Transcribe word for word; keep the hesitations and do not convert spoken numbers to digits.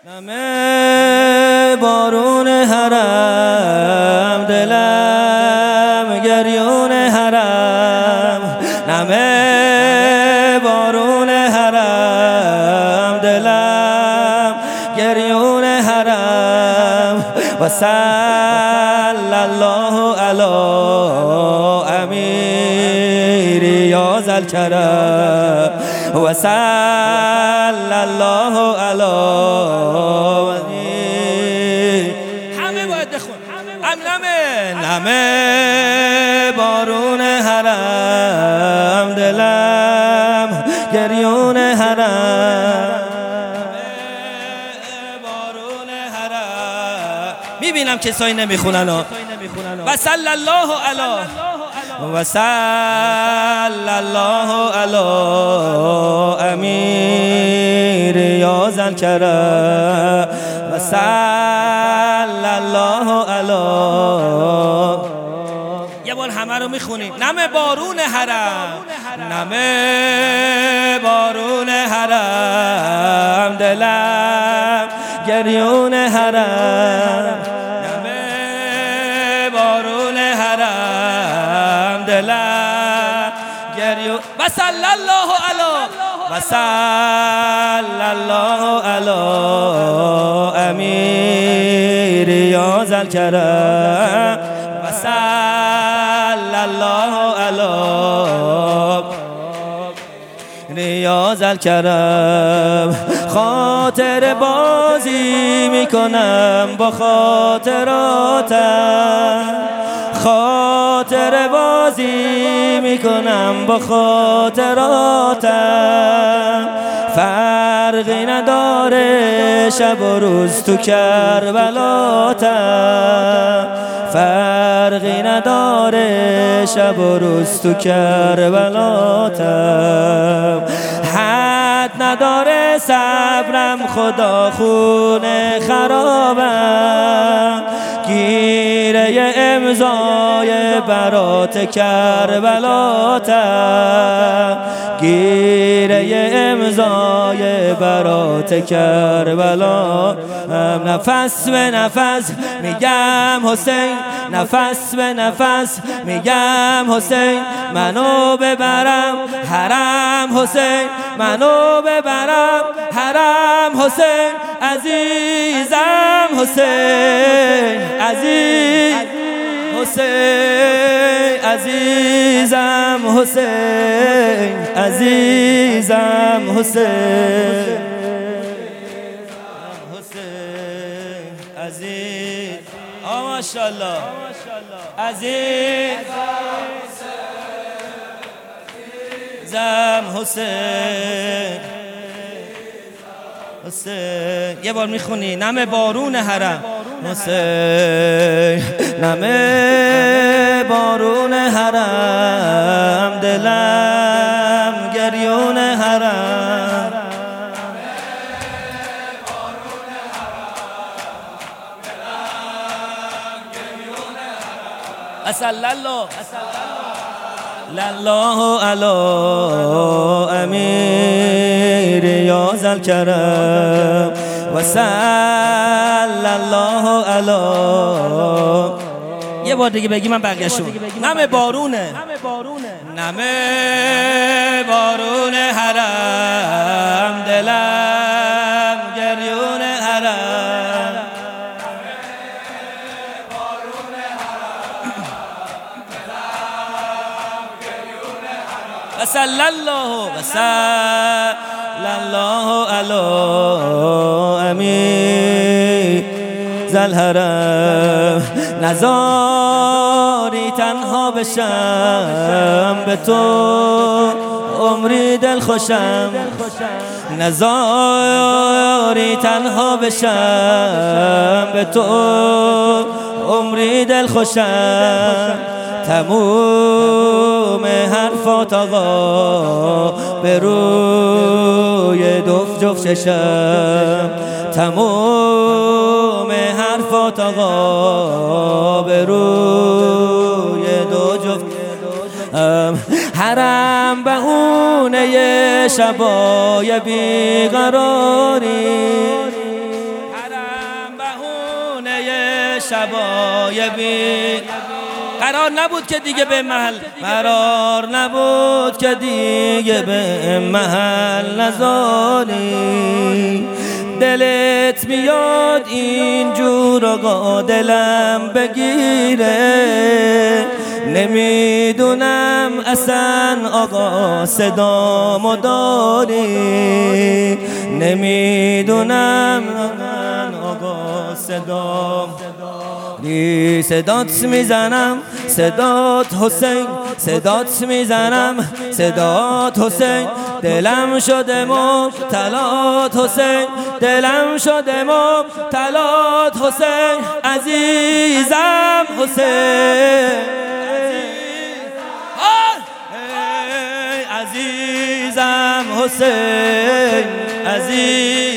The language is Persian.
نمه بارون حرم، دلم گریون حرم. نمه بارون حرم، دلم گریون حرم. و صلی الله علی امیر یا ذوالکرم. و صلی الله علی همه باید بخون. نمه نمه بارون حرم، دلم گریون حرم. بارون حرم. میبینم کسایی نمیخونن. و صلی الله علی و صلی الله علی امیر یا ذوالکرم. و صلی الله علی. یه بار همه رو میخونیم. نمه بارون حرم، نمه بارون حرم، دلم گریون حرم. نمه بارون حرم، دلم گریون. و صلی الله علی و صلی الله علی امیر یا ذوالکرم. و صلی الله علی یا ذوالکرم. خاطر بازی میکنم با خاطراتم، خاطر بازی میکنم با خاطراتم. فرقی نداره شب و روز تو کربلاتم، فرقی نداره شب و روز تو کربلاتم. حد نداره صبرم خدا خونه خرابم، گیره امضای برات کربلاتم، گیره امضای برات کربلاتم. نفس به نفس میگم حسین، نفس به نفس میگم حسین. منو ببرم حرم حسین، منو ببرم حرم حسین. عزیزم حسین، عزیز حسین، عزیزم حسین، عزیزم حسین، حسین عزیز. آه ماشاءالله عزیز زم حسین، حسین. یه بار میخونی. نمه بارون حرم حسین، نمه بارون حرم، دلم گریون حرم. صلی الله الله علی امیر یا ذوالکرم. و صلی الله علی. یه بار دیگه بگی من برگشتم. نمه بارونه، نمه بارون حرم، دلم گریون حرم. و صلی الله و صلی الله علی امیر ذوالحرم. نزاری تنها بشم به تو عمری دل خوشم، نزاری تنها بشم به تو عمری دل خوشم. تموم حرفات آقا به روی دف جفت چشم، تموم حرفات آقا به روی دو جفت. حرم بهونه شبای بیقراری، شبایبی. قرار نبود که دیگه به محل قرار نبود که دیگه به محل نزاری. دلت میاد اینجور آقا دلم بگیره، نمیدونم اصلا آقا صدامو داری، نمیدونم آقا صدام داری. صدات میزنم صدات حسین، صدات میزنم صدات حسین، دلم شده مبتلات حسین، دلم شده مبتلات حسین، عزیزم حسین، عزیزم حسین، عزیز